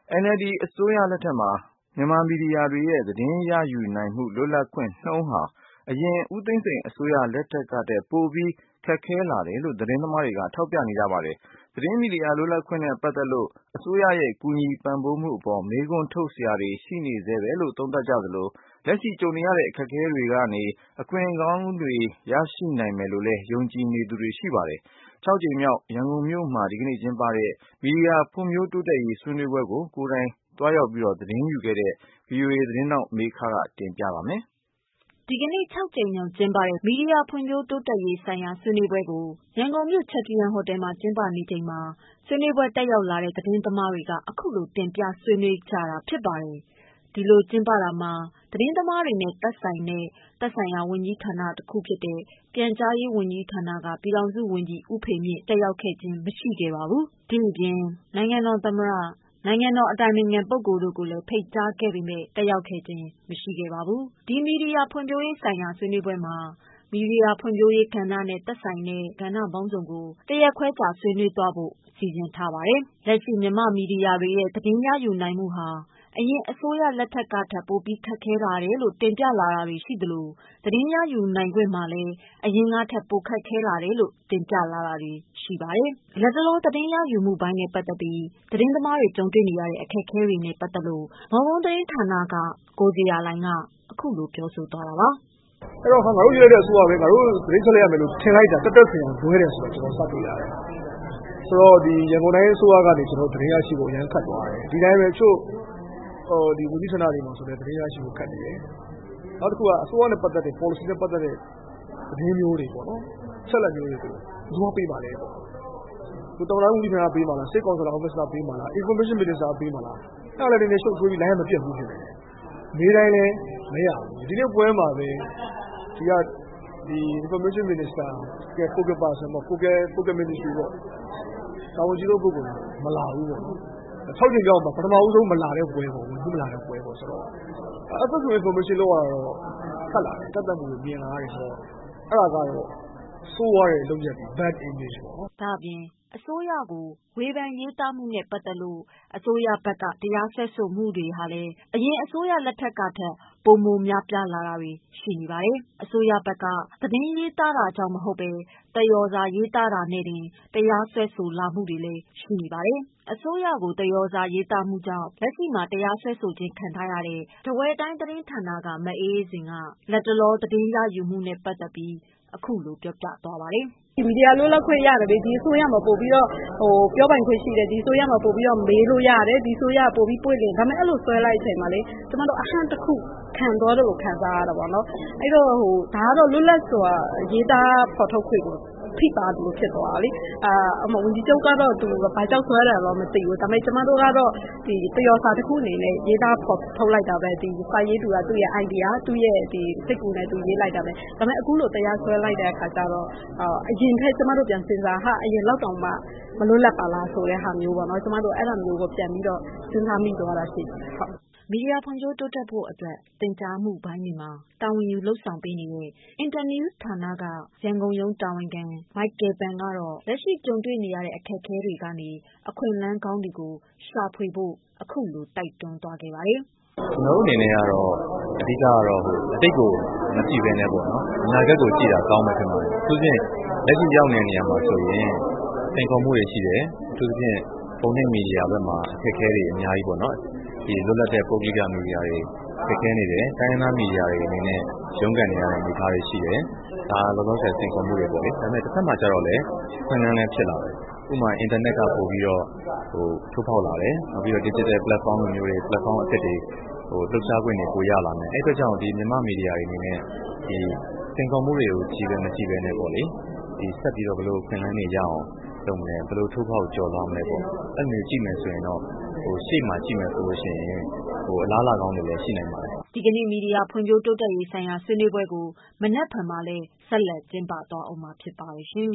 NLD အစိုးရလက်ထက်မှာမြန်မာမီဒီယာတွေရဲ့သတင်းရယူနိုင်မှုလွတ်လပ်ခွင့်နှုန်းဟာအရင်ဦးသိန်းစိန်အစိုးရလက်ထက်ကထက်ပိုပြီးခက်ခဲလာတယ်လို့သတင်းသမားတွေကထောက်ပြနေကြပါတယ်။သတင်းမီဒီယာလွတ်လပ်ခွင့်နဲ့ပတ်သက်လို့အစိုးရရဲ့ကူညီပံ့ပိုးမှုအပေါ်မေးခွန်းထုတ်စရာတွေရှိနေဆဲပဲလို့သုံးသပ်ကြသလိုလက်ရှိကြုံနေရတဲ့အခက်အခဲတွေကနေအခွင့်ကောင်းတွေရရှိနိုင်မယ်လို့လည်းယုံကြည်နေသူတွေရှိပါတယ်။6 ကြိမ်မြောက်ရန်ကုန်မြို့မှာဒီကနေ့ကျင်းပတဲ့မီဒီယာဖွံ့ဖြိုးတိုးတက်ရေးဆွေးနွေးပွဲကိုကိုယ်တိုင်သွားရောက်သတင်းယူခဲ့တဲ့ VOA သတင်းထောက်မေခကတင်ပြပါမယ်။ဒီကနေ့6 ကြိမ်မြောက်ကျင်းပတဲ့မီဒီယာဖွံ့ဖြိုးတိုးတက်ရေးဆိုင်ရာဆွေးနွေးပွဲကိုရန်ကုန်မြို့ချက်ထရီယန်ဟိုတယ်မှာကျင်းပနေချိန်မှာဆွေးနွေးပွဲတက်ရောက်လာတဲ့သတင်းသမားတွေကအခုလိုတင်ပြဆွေးနွေးကြတာဖြစ်ပါတယ်။ဒီလိုကျင်းပတာမှာသတင်းသမားတွေနဲ့သက်ဆိုင်ရာဝန်ကြီးဌာနတစ်ခုဖြစ်တဲ့ပြန်ကြားရေးဝန်ကြီးဌာနကပြည်ထောင်စုဝန်ကြီးဦးဖေမြင့်တက်ရောက်ခဲ့ခြင်းမရှိခဲ့ပါဘူး။ဒီအပြင်နိုင်ငံတော်သမ္မတနိုင်ငံတော်အတိုင်ပင်ခံပုဂ္ဂိုလ်တို့ကိုလည်းဖိတ်ကြားခဲ့ပေမဲ့တက်ရောက်ခဲ့ခြင်းမရှိခဲ့ပါဘူး။ဒီမီဒီယာဖွံ့ဖြိုးရေးဆိုင်ရာဆွေးနွေးပွဲမှာမီဒီယာဖွံ့ဖြိုးရေးကဏ္ဍနဲ့သက်ဆိုင်တဲ့ကဏ္ဍပေါင်းစုံကိုတရက်ခွဲကြာဆွေးနွေးသွားဖို့စီစဉ်ထားပါတယ်။လက်ရှိမြန်မာမီဒီယာတွေရဲ့သတင်းရယူနိုင်မှုဟာအရင်အစိုးရလက်ထက်ကထက်ပိုပြီးခက်ခဲလာတယ်လို့တင်ပြလာတာတွေရှိသလိုသတင်းရယူနိုင်ခွင့်မှာလည်းအရင်ကထက်ပိုခက်ခဲလာတယ်လို့တင်ပြလာတာတွေရှိပါတယ်။လက်တလောသတင်းရယူမှုပိုင်းနဲ့ပတ်သက်ပြီးသတင်းသမားတွေကြုံတွေ့နေရတဲ့အခက်အခဲတွေနဲ့ပတ်သက်လို့မော်ကွန်းသတင်းဌာနကကိုဇေယျာလှိုင်ကအခုလိုပြောဆိုသွားတာပါ။အဲ့တော့ငါတို့ရေးတဲ့အစိုးရပဲငါတို့သတင်းချက်လိုက်ရမယ်လို့ထင်လိုက်တာတက်ဆင်အောင်လွဲတယ်ဆိုတော့ကျွန်တော်စတွေ့ရတယ်။ဆိုတော့ဒီရန်ကုန်တိုင်းအစိုးရကနေကျွန်တော်သတင်းရရှိဖို့အရန်ခတ်သွားတယ်။ဒီတိုင်းပဲချို့ဒီဝန်ကြီးဌာနတွေမှာဆိုလည်းသတင်းရရှိဖို့ခက်နေတယ်။နောက်တစ်ခုကအစိုးရနဲ့ပတ်သက်တဲ့ policy နဲ့ပတ်သက်တဲ့သတင်းမျိုးတွေပေါ့နော်။ဆက်လက်မျိုးတွေကိုဘယ်သူပေးပါလဲပေါ့။ဒီတော်တော်ဝန်ကြီးဌာနပေးပါလား State Council Officer ပေးပါလား Information Minister ပေးပါလား။အဲ့ဒါလည်းဒီနေ့ရှုပ်ထွေးပြီးလိုင်းမပြတ်ဘူးဖြစ်နေတယ်။နေ့တိုင်းလည်းမရဘူး။ဒီနေ့ပွဲမှာပဲဒီ Information Minister က Focus Person ပေါ့ Focus Ministry ပေါ့။တာဝန်ရှိသောပုဂ္ဂိုလ်မလာဘူးပေါ့နော်။6 ကြိမ်ကြောက်မှာပထမဦးဆုံးမလာတဲ့ပွဲပေါ့ဘူးမလာတဲ့ပွဲပေါ့ဆိုတော့ access to information လောက်ကတော့ခက်လာတယ်တက်တက်မှုမြင်လာရတယ်ဆိုတော့အဲ့ဒါကတော့ဆိုးရတဲ့လုပ်ရက်ပြီး bad image ပေါ့နော်။ဒါပြင်အစိုးရကိုဝေဖန်ရေးသားမှုနဲ့ပတ်သက်လို့အစိုးရဘက်ကတရားစွဲဆိုမှုတွေဟာလည်းအရင်အစိုးရလက်ထက်ကထက်ပိုမိုများပြားလာတာတွေရှိနေပါတယ်။အစိုးရဘက်ကသတင်းရေးသားတာကြောင့်မဟုတ်ပဲတယောစာရေးသားတာနဲ့တင်တရားစွဲဆိုလာမှုတွေလည်းရှိနေပါတယ်။အစိုးရကိုတယောစာရေးသားမှုကြောင့်လက်ရှိမှာတရားစွဲဆိုခြင်းခံထားရတဲ့ထားဝယ်တိုင်းသတင်းဌာနကမအေးအေးစင်ကလက်တလောသတင်းရယူမှုနဲ့ပတ်သက်ပြီးအခုလိုပြောပြသွားပါတယ်။ဒီမီဒီယာလွတ်လပ်ခွင့်ရတယ်လေဒီအစိုးရမှာပို့ပြီးတော့ပြောပိုင်ခွင့်ရှိတယ်ဒီအစိုးရမှာပို့ပြီးတော့မေးလို့ရတယ်ဒီအစိုးရပို့ပြီးပွင့်တယ်ဒါပေမဲ့အဲ့လိုဆွဲလိုက်တဲ့အချိန်မှာလေကျမတို့အဟန့်တစ်ခုခံတော်လို့ခံစားရတာပေါ့နော်အဲ့တော့ဒါကတော့လွတ်လပ်စွာရေးသားဖော်ထုတ်ခွင့်ကိုဖိပါလို့ဖြစ်သွားတာလေဝန်ကြီးချုပ်ကတော့သူဘာကြောက်ဆွဲတယ်တော့မသိဘူးဒါပေမဲ့ကျမတို့ကတော့ဒီတယောစာတစ်ခုအနေနဲ့ရေးသားဖော်ထုတ်လိုက်တာပဲဒီစာရေးသူကသူ့ရဲ့ idea သူ့ရဲ့ဒီစိတ်ကူးနဲ့သူရေးလိုက်တာပဲဒါပေမဲ့အခုလိုတရားဆွဲလိုက်တဲ့အခါကျတော့အရင်ထက်ကျမတို့ပြန်စဉ်းစားဟာအရင်လောက်တောင်မှမလွတ်လပ်ပါလားဆိုတဲ့ဟာမျိုးပေါ့နော်ကျမတို့အဲ့ဒါမျိုးကိုပြန်ပြီးတော့စဉ်းစားမိသွားတာရှိတယ်ဟုတ်မီဒီယာဖွံ့ဖြိုးတိုးတက်ဖို့အတွက်သင်ကြားမှုပိုင်းတွေမှာတာဝန်ယူလှုပ်ဆောင်ပေးနေတဲ့ Internews ဌာနကရန်ကုန်ရုံးတာဝန်ခံ Michael Pan ကတော့လက်ရှိကြုံတွေ့နေရတဲ့အခက်အခဲတွေကနေအခွင့်အလမ်းကောင်းတွေကိုရှာဖွေဖို့အခုလိုတိုက်တွန်းသွားခဲ့ပါတယ်။ကျွန်တော်အနေနဲ့ကတော့အဓိကကတော့အတိတ်ကိုမကြည့်ဘဲနဲ့ပေါ့နော်အနာဂတ်ကိုကြည့်တာကောင်းမယ်ထင်ပါတယ်။သူချင်းလက်ရှိရောက်နေတဲ့နေရာမှာဆိုရင်သင်္ကောမှုတွေရှိတယ်။သူချင်းပုံနှိပ်မီဒီယာဘက်မှာအခက်အခဲတွေအများကြီးပေါ့နော်။ဒီလွတ်လပ်တဲ့ပုဂ္ဂလိကမီဒီယာတွေခက်ခဲနေတယ်။တိုင်းရင်းသားမီဒီယာတွေအနေနဲ့ရုန်းကန်နေရတဲ့အနေအထားတွေရှိတယ်။ဒါလောလောဆယ်သင်္ကောမှုတွေပေါ့လေ။ဒါပေမဲ့တစ်ဖက်မှာကျတော့လည်းခွင့်လန်းလည်းဖြစ်လာတယ်။ဥပမာအင်တာနက်ကပို့ပြီးတော့ထိုးဖောက်လာတယ်။နောက်ပြီးတော့ digital platform မျိုးတွေ platform အသစ်တွေလှုပ်ရှားခွင့်တွေပိုရလာမယ်။အဲ့အတွက်ကြောင့်ဒီမြန်မာမီဒီယာတွေအနေနဲ့ဒီသင်္ကောမှုတွေကိုကြည့်ပဲမကြည့်ပဲနဲ့ပေါ့လေ။ဒီဆက်ပြီးတော့ဘယ်လိုခွင့်လန်းနေကြအောင်လုပ်မလဲဘယ်လိုထိုးဖောက်ကျော်သွားမလဲပေါ့။အဲ့လိုကြည့်မယ်ဆိုရင်တော့ရှေ့မှာကြည့်မယ်ဆိုလို့ရှိရင်အလားအလာကောင်းတွေလည်းရှိနိုင်ပါတယ်။ဒီကနေ့မီဒီယာဖွံ့ဖြိုးတိုးတက်ရေးဆိုင်ရာဆွေးနွေးပွဲကိုမနက်ဖြန်မှာလည်းဆက်လက်ကျင်းပသွားအောင်မှာဖြစ်ပါတယ်ရှင်